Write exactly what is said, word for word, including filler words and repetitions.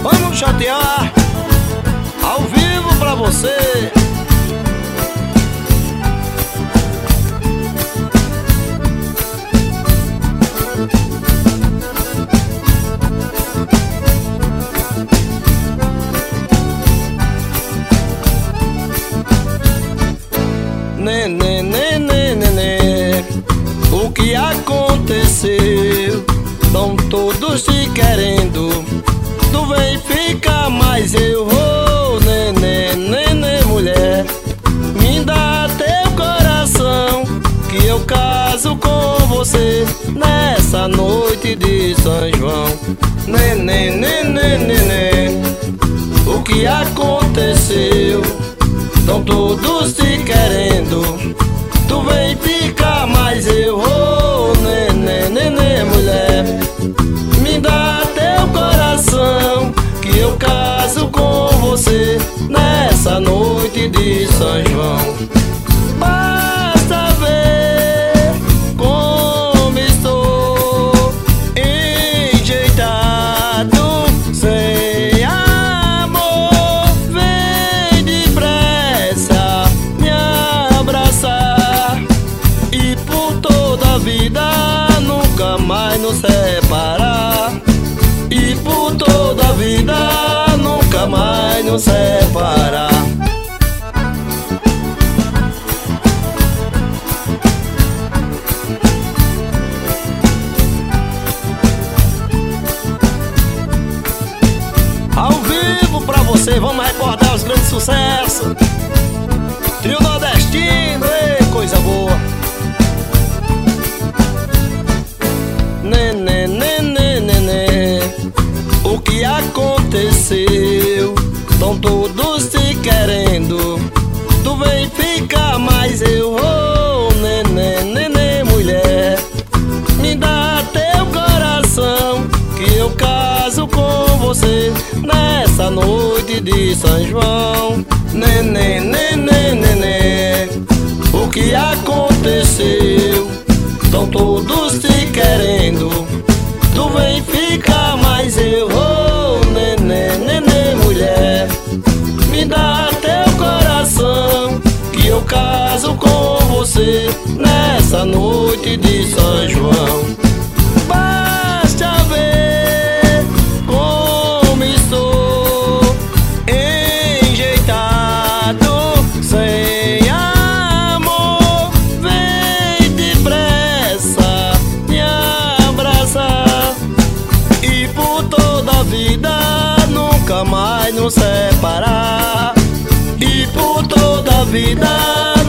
Vamos chatear ao vivo pra você. Nenê, nenê, nenê, o que aconteceu? Tão todos te querendo, tu vem ficar, mas eu vou. Nenê, nenê, mulher, me dá teu coração, que eu caso com você nessa noite de São João. Nenê, nenê, nenê, o que aconteceu? Tão todos te querendo, tu vem ficar, mas eu vou. Nenê, nenê, mulher, me dá teu coração, que eu caso com você nessa noite de São João. Basta ver como estou enjeitado, sem amor, vem depressa me abraçar, e por toda a vida nunca mais nos separar, e por toda a vida nunca mais nos separar. Ao vivo pra você, vamos recordar os grandes sucessos. Trio nordestino, ei, coisa boa. Nenê, nenê, nenê, o que aconteceu? Tão todos te querendo, tu vem ficar, mas eu vou. Nenê, nenê, mulher, me dá teu coração, que eu caso com você nessa noite de São João. Nenê, nenê, nenê, o que aconteceu? Tão todos te querendo, tu vem ficar, mas eu vou. Nenê, nenê, mulher, me dá teu coração, que eu caso com você nessa noite de São João. Basta ver como estou enjeitado, sem amor, vem depressa me abraçar, e por toda a vida nunca mais nos separar, e por toda a vida